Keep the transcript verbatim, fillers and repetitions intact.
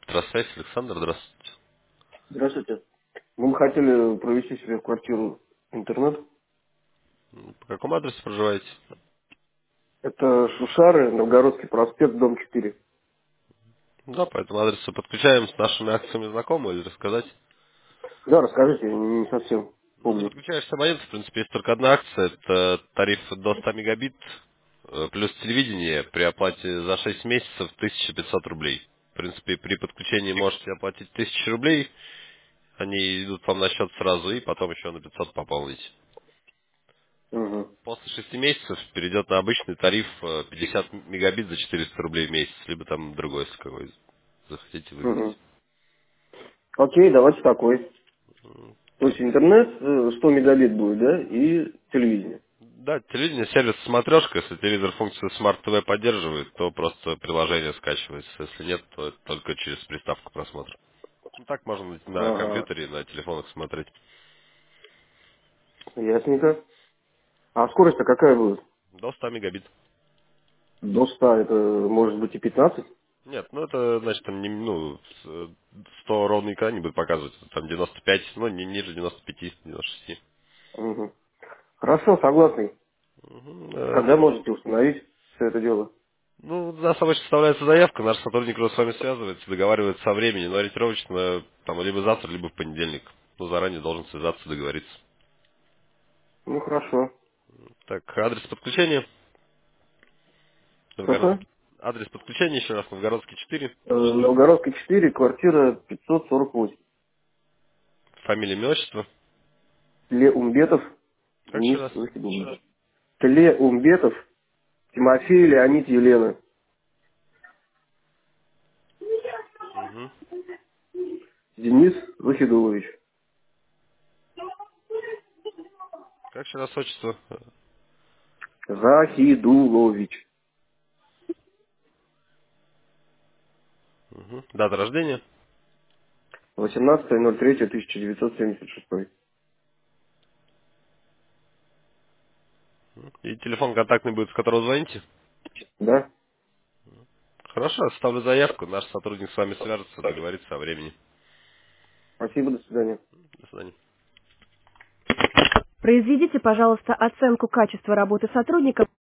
Электросвязь, Александр, здравствуйте. Здравствуйте. Мы бы хотели провести себе в квартиру интернет. М, По какому адресу проживаете? Это Шушары, Новгородский проспект, дом четыре. Да, по этому адресу подключаем с нашими акциями знакомы или рассказать? Да, расскажите, я не совсем Ну, помню. подключаешься абонент, в принципе, есть только одна акция. Это тариф до ста мегабит э, плюс телевидение при оплате за шесть месяцев тысяча пятьсот рублей. В принципе, при подключении можете оплатить тысячу рублей, они идут вам на счет сразу, и потом еще на пятьсот пополнить. Угу. После шести месяцев перейдет на обычный тариф э, пятьдесят мегабит за четыреста рублей в месяц, либо там другой, с какой захотите, Угу. выберите. Окей, давайте такой. М, То Так. есть интернет э, сто мегабит будет, да, и телевидение. Да, телевидение, сервис смотрешка, если телевизор функцию Smart ти ви поддерживает, то просто приложение скачивается. Если нет, то это только через приставку просмотра. Ну, так можно на на Ага, компьютере, на телефонах смотреть. ясненько. А скорость-то какая будет? До ста мегабит. До ста, это может быть и пятнадцать? Нет, ну это значит там не, ну, с- сто ровно никогда не будет показывать. Там девяносто пять, ну не ниже девяносто пяти, девяносто шести. Угу. Хорошо, согласный. Мгм, э, Когда можете установить все это дело? Ну, у нас обычно составляется заявка, наш сотрудник уже с вами связывается, договаривается со временем, но ориентировочно там либо завтра, либо в понедельник. Ну, заранее должен связаться, договориться. Ну, хорошо. Так, адрес подключения. Что-что? Новгородский. Адрес подключения еще раз, Новгородский четыре. Э, Новгородская четыре, квартира пятьсот сорок восемь. Фамилия, имя, отчество. Тле Умбетов, Как еще Денис раз? Вахидулович. Тле Умбетов, Тимофей, Леонид, Елена. Угу. Денис Вахидулович. Как еще раз отчество? Захидулович. Угу. Дата рождения. восемнадцатое ноль третье тысяча девятьсот семьдесят шесть. И телефон контактный будет, с которого звоните. Да? Хорошо, оставлю заявку, наш сотрудник с вами свяжется, договорится о времени. Спасибо, до свидания. До свидания. Произведите, пожалуйста, оценку качества работы сотрудника